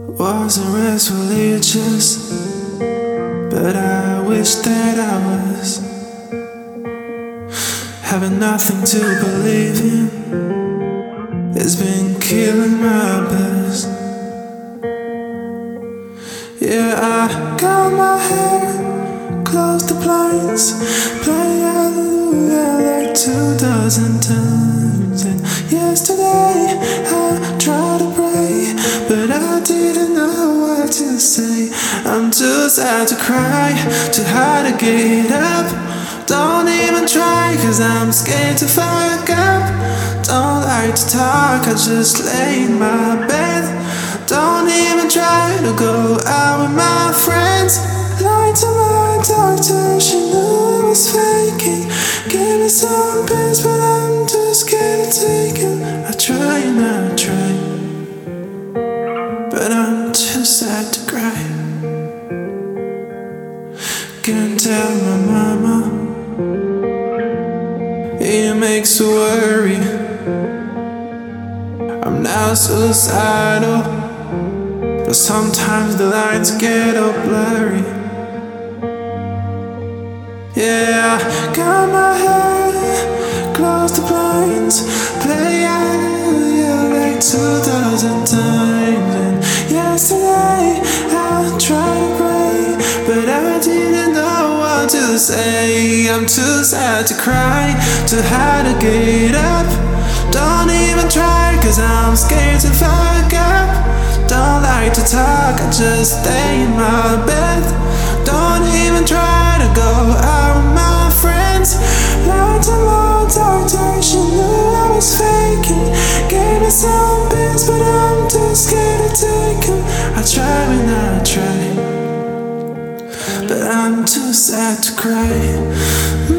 Wasn't raised religious, but I wish that I was. Having nothing to believe in has been killing my best. Yeah, I got my hair, close the blinds, play hallelujah like 2,000 times. And yesterday I tried to pray, but I didn't know what to say. I'm too sad to cry, too hard to get up. Don't even try, cause I'm scared to fuck up. Don't like to talk, I just lay in my bed. Don't even try to go out with my friends. Lied to my doctor, she knew I was faking. Gave me some pills, but I'm too scared to take them. I try and I try, but I'm too sad to cry. Can't tell my mama, it makes her worry. I'm now suicidal, but sometimes the lines get all blurry. Yeah, I got my head, close the blinds, play hallelujah like 2,000 times. And yesterday I tried to pray, but I didn't know what to say. I'm too sad to cry, too hard to get up. Don't even try, cause I'm scared to fuck up. Don't like to talk, I just stay in my bed. Don't even try to go out with my friends. Lied to my doctor, she knew I was faking. Gave me some pills, but I'm too scared to take them. I try and I try, but I'm too sad to cry.